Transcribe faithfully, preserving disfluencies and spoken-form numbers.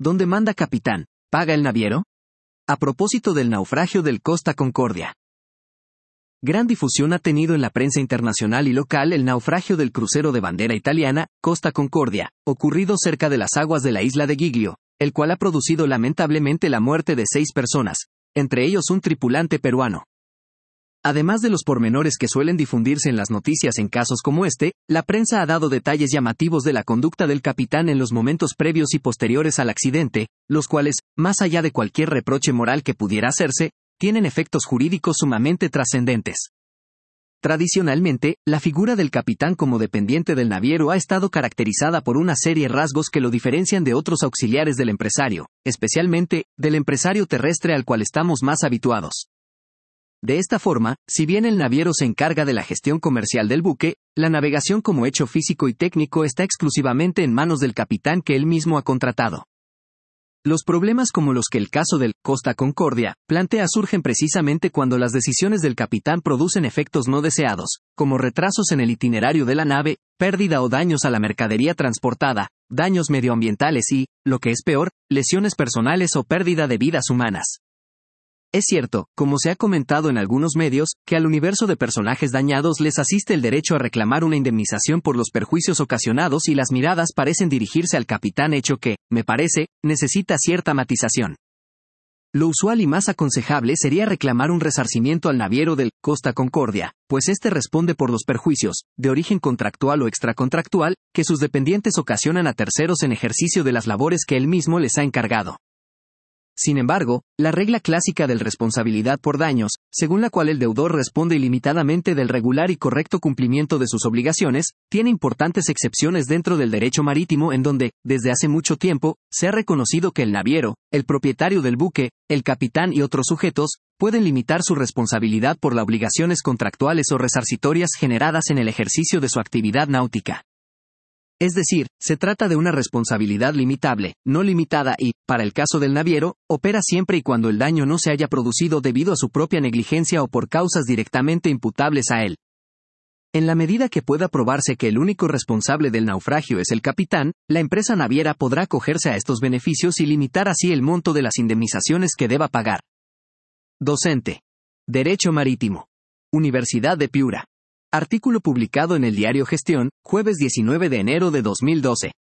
¿Dónde manda capitán, paga el naviero? A propósito del naufragio del Costa Concordia. Gran difusión ha tenido en la prensa internacional y local el naufragio del crucero de bandera italiana, Costa Concordia, ocurrido cerca de las aguas de la isla de Giglio, el cual ha producido lamentablemente la muerte de seis personas, entre ellos un tripulante peruano. Además de los pormenores que suelen difundirse en las noticias en casos como este, la prensa ha dado detalles llamativos de la conducta del capitán en los momentos previos y posteriores al accidente, los cuales, más allá de cualquier reproche moral que pudiera hacerse, tienen efectos jurídicos sumamente trascendentes. Tradicionalmente, la figura del capitán como dependiente del naviero ha estado caracterizada por una serie de rasgos que lo diferencian de otros auxiliares del empresario, especialmente, del empresario terrestre al cual estamos más habituados. De esta forma, si bien el naviero se encarga de la gestión comercial del buque, la navegación como hecho físico y técnico está exclusivamente en manos del capitán que él mismo ha contratado. Los problemas como los que el caso del Costa Concordia plantea surgen precisamente cuando las decisiones del capitán producen efectos no deseados, como retrasos en el itinerario de la nave, pérdida o daños a la mercadería transportada, daños medioambientales y, lo que es peor, lesiones personales o pérdida de vidas humanas. Es cierto, como se ha comentado en algunos medios, que al universo de personajes dañados les asiste el derecho a reclamar una indemnización por los perjuicios ocasionados y las miradas parecen dirigirse al capitán, hecho que, me parece, necesita cierta matización. Lo usual y más aconsejable sería reclamar un resarcimiento al naviero del Costa Concordia, pues éste responde por los perjuicios, de origen contractual o extracontractual, que sus dependientes ocasionan a terceros en ejercicio de las labores que él mismo les ha encargado. Sin embargo, la regla clásica del responsabilidad por daños, según la cual el deudor responde ilimitadamente del regular y correcto cumplimiento de sus obligaciones, tiene importantes excepciones dentro del derecho marítimo en donde, desde hace mucho tiempo, se ha reconocido que el naviero, el propietario del buque, el capitán y otros sujetos, pueden limitar su responsabilidad por las obligaciones contractuales o resarcitorias generadas en el ejercicio de su actividad náutica. Es decir, se trata de una responsabilidad limitable, no limitada y, para el caso del naviero, opera siempre y cuando el daño no se haya producido debido a su propia negligencia o por causas directamente imputables a él. En la medida que pueda probarse que el único responsable del naufragio es el capitán, la empresa naviera podrá acogerse a estos beneficios y limitar así el monto de las indemnizaciones que deba pagar. Docente. Derecho Marítimo. Universidad de Piura. Artículo publicado en el diario Gestión, jueves diecinueve de enero de dos mil doce.